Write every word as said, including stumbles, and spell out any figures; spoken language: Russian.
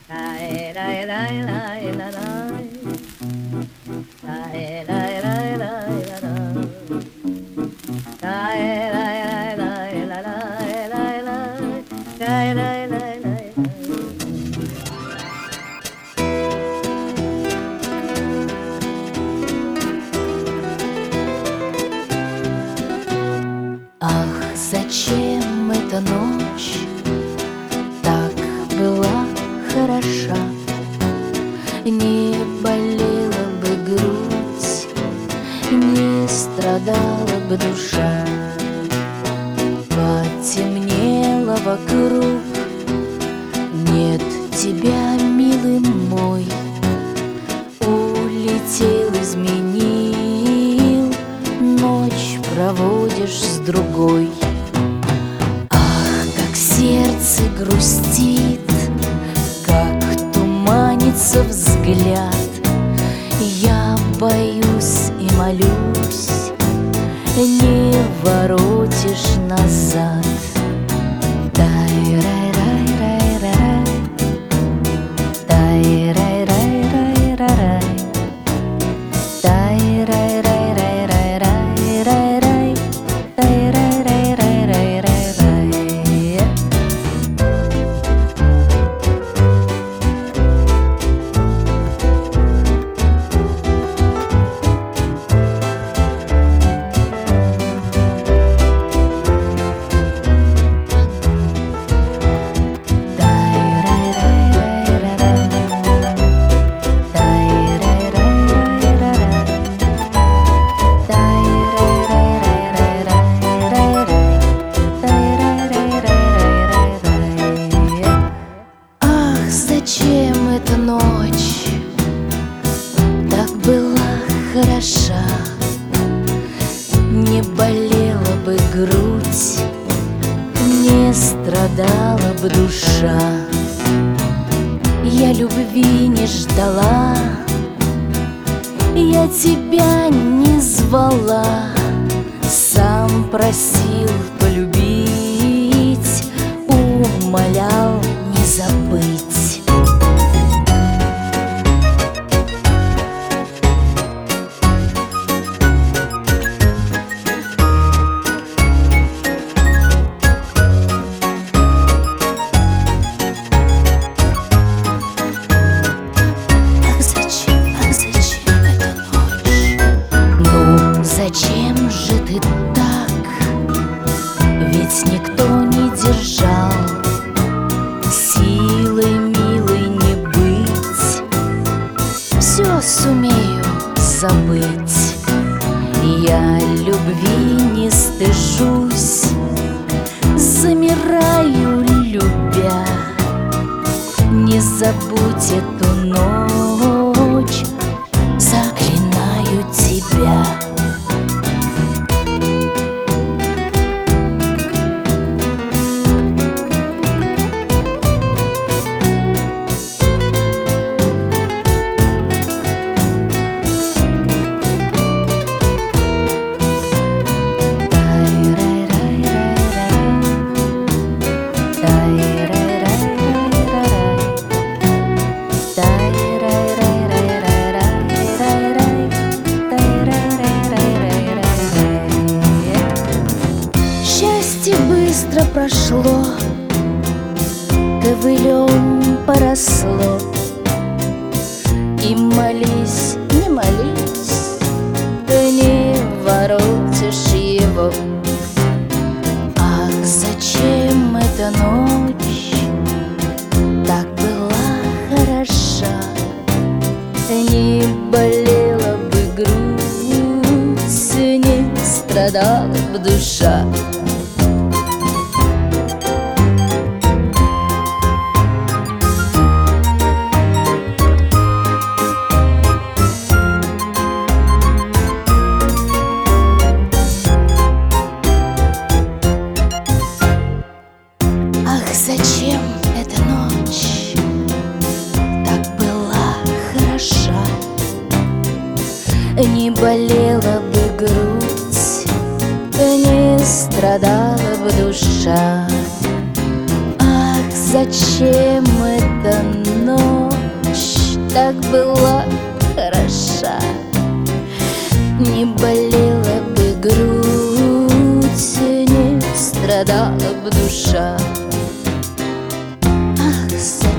Ах, зачем эта ночь так была хороша? Не болела бы грудь, не страдала бы душа. Потемнело вокруг, нет тебя, милый мой. Улетел, изменил, ночь проводишь с другой. Ах, как сердце грустит, как туманится взгляд. Я боюсь и молюсь, не воротишь назад. Тай-рай-рай-рай-рай, тай-рай-рай-рай-рай, тай-рай-рай-рай-рай-рай, тай-рай-рай-рай-рай-рай. Зачем эта ночь так была хороша? Не болела бы грудь, не страдала бы душа. Я любви не ждала, я тебя не звала. Сам просил полюбить, умолял не забыть. Зачем же ты так? Ведь никто не держал. Силы, милой, не быть. Все сумею забыть. Я любви не стыжусь, замираю, любя. Не забудь эту ночь, заклинаю тебя. Счастье быстро прошло, ковылем поросло. И молись, не молись, ты не воротишь его. Ах, зачем эта ночь так была хороша? Не болела бы грудь, не страдала бы душа. Зачем эта ночь так была хороша? Не болела бы грудь, не страдала бы душа. Ах, зачем эта ночь так была хороша? Не болела бы грудь, не страдала бы душа. Ах, зачем